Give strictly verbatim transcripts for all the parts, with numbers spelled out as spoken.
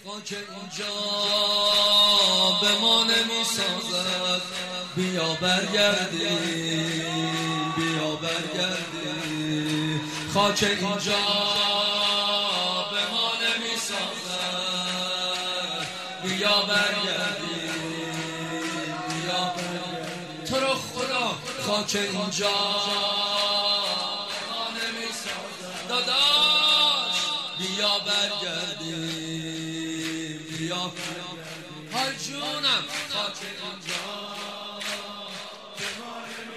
خاک اینجا به ما نمیسازد، بیا برگردی بیا برگردی. خاک اینجا به ما نمیسازد، بیا برگردی بیا برگردی. تو رو خدا خاک اینجا به ما نمیسازد، داداش بیا برگردی بیا برگردی. حال جونم خاک اینجا به ما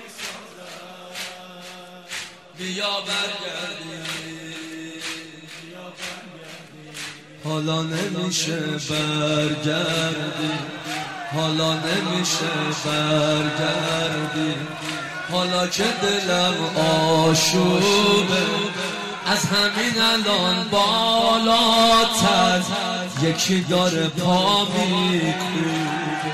نمیسازد، بیا برگردی بیا برگردی. حالا نمیشه برگردی، حالا نمیشه برگردی. حالا که دلم آشوبه از همین الان بالاتر یکی داره پا میکوبه.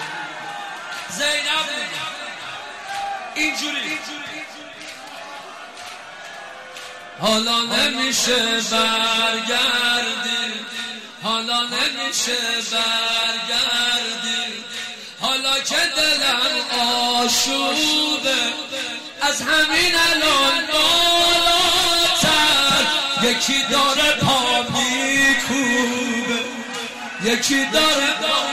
زینب اینجوری حالا نمیشه برگردی، حالا نمیشه برگردی. حالا که دلم آشوبه از همین الان بالاتر یکی داره پا میکوبه، یکی داره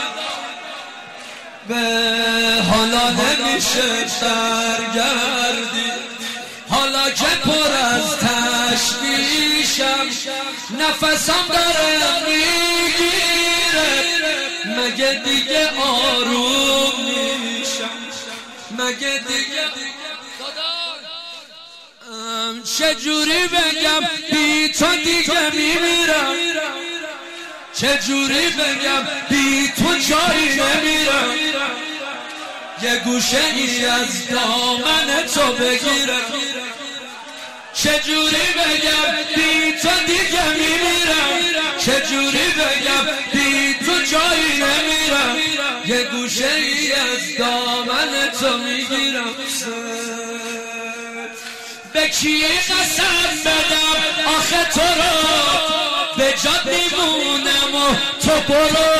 به. حالا نمیشه برگردی، حالا که پر از تشویشم نفسم داره میگیره. مگه دیگه آروم میشم، مگه دیگه چجوری بگم بی تو دیگه میمیرم، چجوری بگم بی تو جایی نمیرم. یه گوشه ای از دامن تو بگیرم، چجوری بگم بی تو دیگه میمیرم، چجوری بگم بی تو جایی نمیرم. یه گوشه ای از دامن تو میگیرم. به کی قسم بدم آخه تو رو به جاد میمونم و تو برو.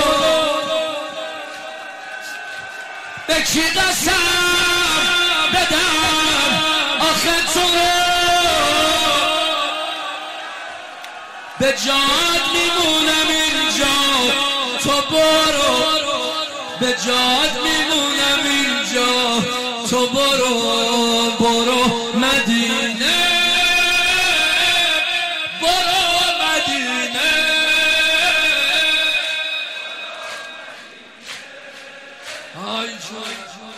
به کی قسم بدم آخه تو رو به جاد میمونم اینجا تو برو. به جاد میمونم اینجا تو برو. برو مدینه برو مدینه. آی جون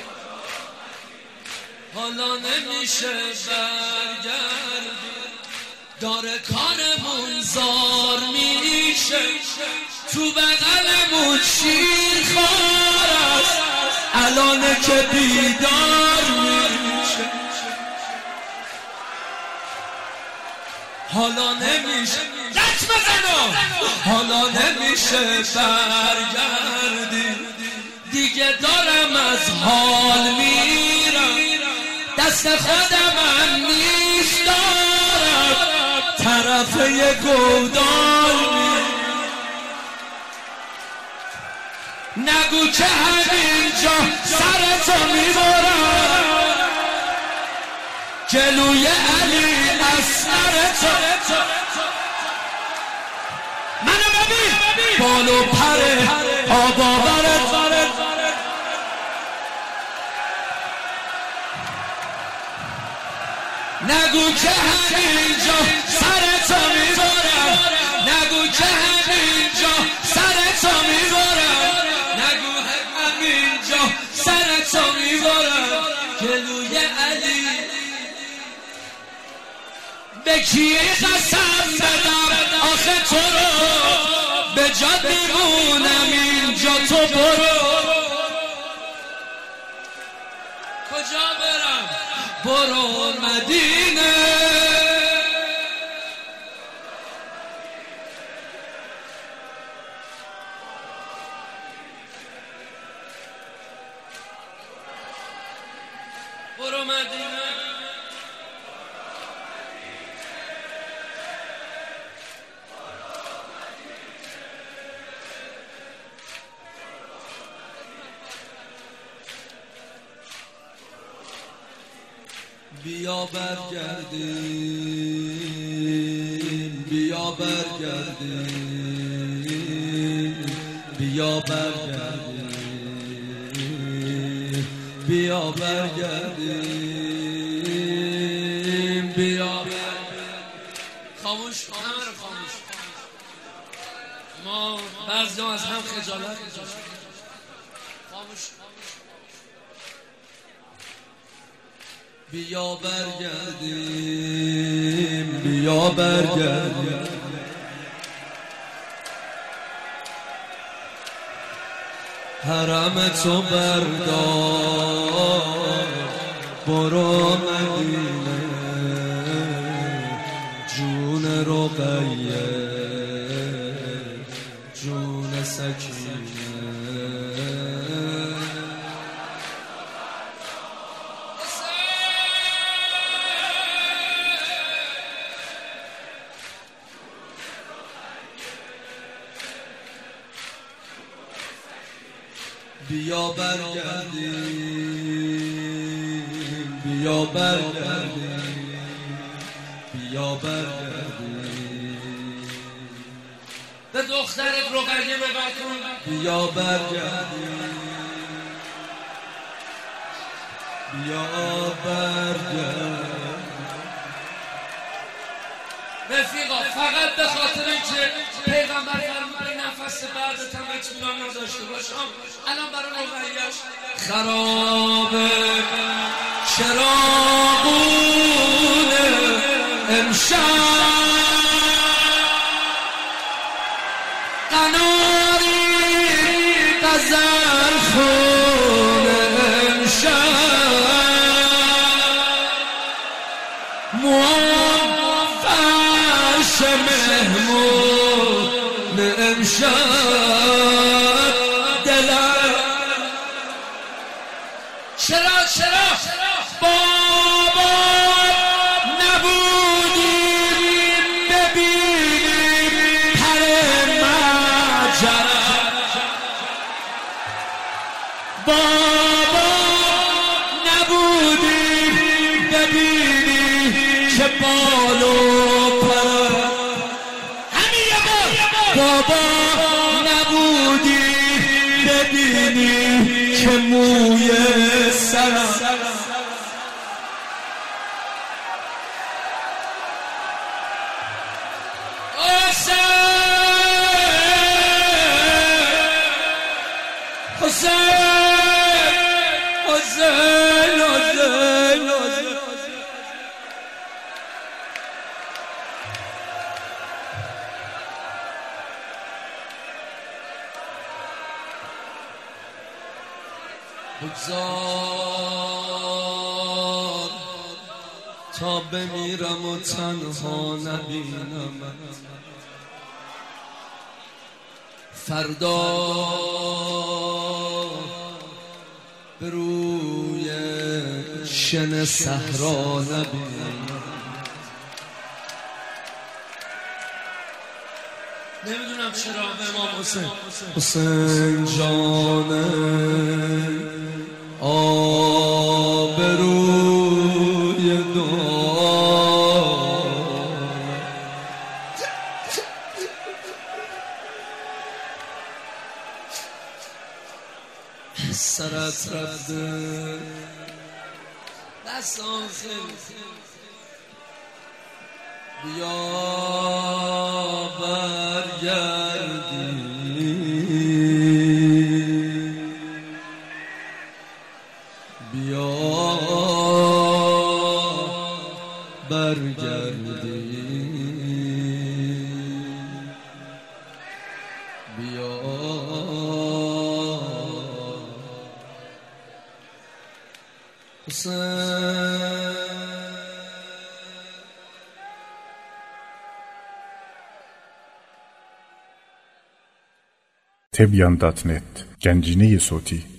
حالا نمیشه برگردی، داره کارمون زار میشه. تو بغلمون شیر خوار است الانه که بیدار میشه. حالا نمیشه دست بزنم، حالا نمیشه برگردی. دیگه دارم از حال میرم، دست خودم هم نیست دارم طرف یه گودال میرم. نگو که همینجا سرتو میبرم، جلوی علی اصغرتو. منو ببین بالو پره آباورت، نگو که همینجا سرتو میبرم، نگو که همینجا سرتو میبرم، نگو همینجا سرتو میبرم جلوی علی. به کی قسم بدم آخه تو رو به جاد میمونم اینجا تو برو. کجا برم؟ برو مدینه. برو مدینه. بیا برگردیم، بیا برگردیم، بیا برگردیم، بیا برگردیم، بیا برگردیم. خاموش، همه رو خاموش. ما بعضی از هم خجالت می‌کشیم. خاموش. بیا برگردیم، بیا برگردیم، حرم تو بردار برو مدینه، جون رقیه جون سکینه. بیا برگردیم، بیا برگردیم، بیا برگردیم، به دخترت رقیه نگاه کن. بیا برگردیم، بیا برگردیم. رفیقا فقط به خاطر اینکه پیغمبر فرمود نفس بعدت هم اطمینان نداشته باشم، الان برای رقیه‌اش خرابه چراغونه امشب، قناری غزل خونه امشب، مهمون امشب دلم. چرا چرا بابا نبودیم ببینیم پر مجرد، بابا نبودیم ببینیم که بالو بابا نبودی ببینی که موی سرم. حسین حسین حسین حسین بگذار تا بمیرم و تنها نبینم، فردا به روی شن صحرا نبینم. نمیدونم چرا امام حسین حسین جانه آبروی دعا سرت رفته دستان خیلی. بیا برگردیم، بیا برگردیم، بیا حسین. تبیان دات نت گنجینه صوتی